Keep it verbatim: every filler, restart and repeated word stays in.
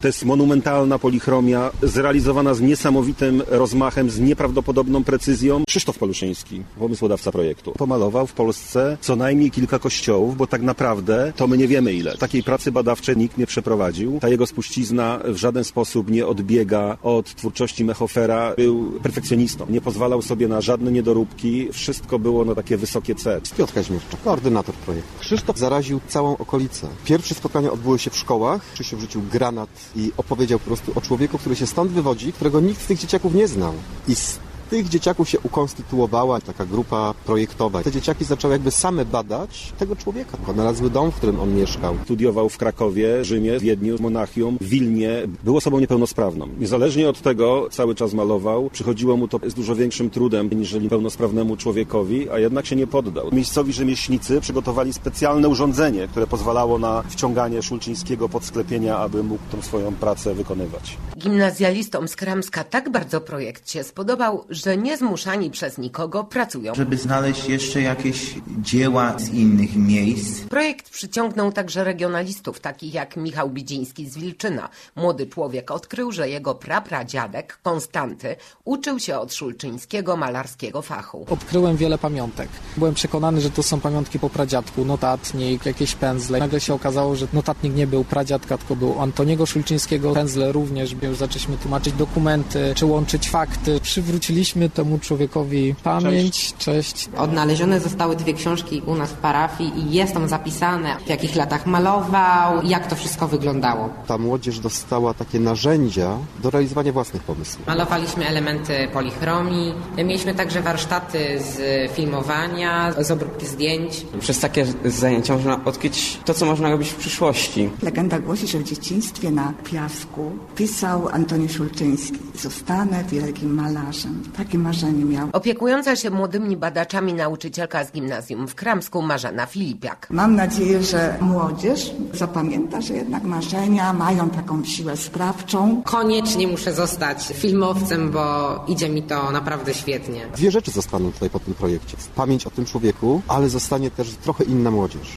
To jest monumentalna polichromia, zrealizowana z niesamowitym rozmachem, z nieprawdopodobną precyzją. Krzysztof Paluszyński, pomysłodawca projektu, pomalował w Polsce co najmniej kilka kościołów, bo tak naprawdę to my nie wiemy ile. Takiej pracy badawczej nikt nie przeprowadził. Ta jego spuścizna w żaden sposób nie odbiega od twórczości Mechofera. Był perfekcjonistą, nie pozwalał sobie na żadne niedoróbki. Wszystko było na takie wysokie C. Piotr Kaźmierczak, koordynator projektu. Krzysztof zaraził całą okolicę. Pierwsze spotkania odbyły się w szkołach. Krzysiu wrzucił granat i opowiedział po prostu o człowieku, który się stąd wywodzi, którego nikt z tych dzieciaków nie znał. I z tych dzieciaków się ukonstytuowała taka grupa projektowa. Te dzieciaki zaczęły jakby same badać tego człowieka. Znalazły dom, w którym on mieszkał. Studiował w Krakowie, Rzymie, Wiedniu, Monachium, w Wilnie. Był osobą niepełnosprawną. Niezależnie od tego cały czas malował. Przychodziło mu to z dużo większym trudem niż pełnosprawnemu człowiekowi, a jednak się nie poddał. Miejscowi rzemieślnicy przygotowali specjalne urządzenie, które pozwalało na wciąganie Szulczyńskiego pod sklepienia, aby mógł tą swoją pracę wykonywać. Gimnazjalistom z Kramska tak bardzo projekt się spodobał, że nie zmuszani przez nikogo pracują. Żeby znaleźć jeszcze jakieś dzieła z innych miejsc. Projekt przyciągnął także regionalistów, takich jak Michał Bidziński z Wilczyna. Młody człowiek odkrył, że jego prapradziadek, Konstanty, uczył się od Szulczyńskiego malarskiego fachu. Odkryłem wiele pamiątek. Byłem przekonany, że to są pamiątki po pradziadku, notatnik, jakieś pędzle. Nagle się okazało, że notatnik nie był pradziadka, tylko był Antoniego Szulczyńskiego. Pędzle również był. Zaczęliśmy tłumaczyć dokumenty, czy łączyć fakty. Przywróciliśmy temu człowiekowi pamięć, cześć. cześć. Odnalezione zostały dwie książki u nas w parafii i jest tam zapisane, w jakich latach malował, jak to wszystko wyglądało. Ta młodzież dostała takie narzędzia do realizowania własnych pomysłów. Malowaliśmy elementy polichromii, mieliśmy także warsztaty z filmowania, z obróbki zdjęć. Przez takie zajęcia można odkryć to, co można robić w przyszłości. Legenda głosi, że w dzieciństwie na piasku pisał Antoni Szulczyński. Zostanę wielkim malarzem. Takie marzenie miał. Opiekująca się młodymi badaczami nauczycielka z gimnazjum w Kramsku, Marzena Filipiak. Mam nadzieję, że młodzież zapamięta, że jednak marzenia mają taką siłę sprawczą. Koniecznie muszę zostać filmowcem, bo idzie mi to naprawdę świetnie. Dwie rzeczy zostaną tutaj po tym projekcie. Pamięć o tym człowieku, ale zostanie też trochę inna młodzież.